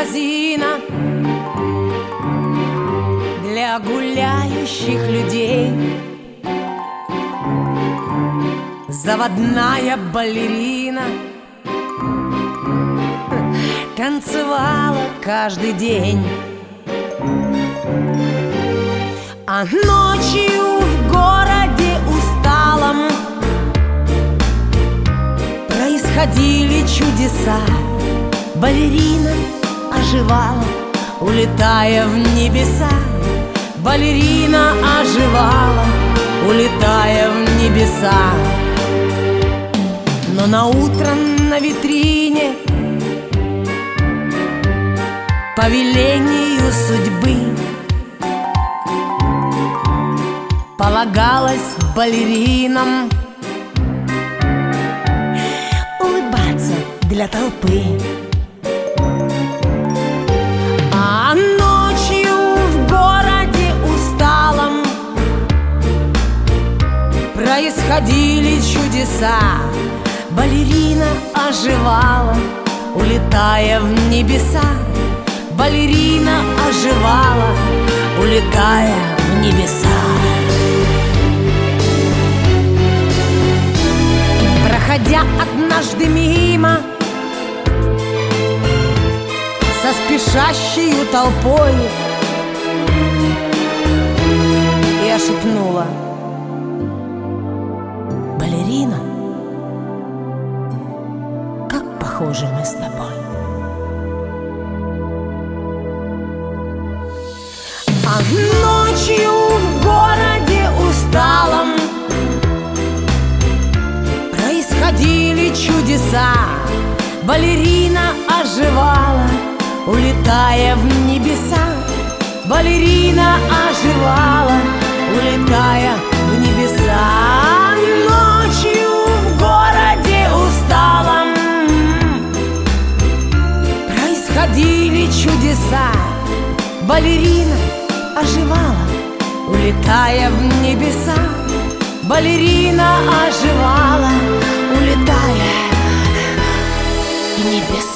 магазина для гуляющих людей. Заводная балерина танцевала каждый день. А ночью в городе усталом происходили чудеса. Балерина оживала, улетая в небеса. Балерина оживала, улетая в небеса. Но наутро на витрине по велению судьбы полагалось балеринам улыбаться для толпы. А ночью в городе усталом происходили чудеса. Балерина оживала, улетая в небеса. Балерина оживала, улетая в небеса. Проходя однажды мимо со спешащей толпой, я шепнула: балерина, как похожи мы с тобой. А ночью в городе усталом происходили чудеса. Балерина оживала, улетая в небеса. Балерина оживала, улетая в небеса. Ночью в городе усталом происходили чудеса. Балерина оживала, улетая в небеса. Балерина оживала, улетая в небеса.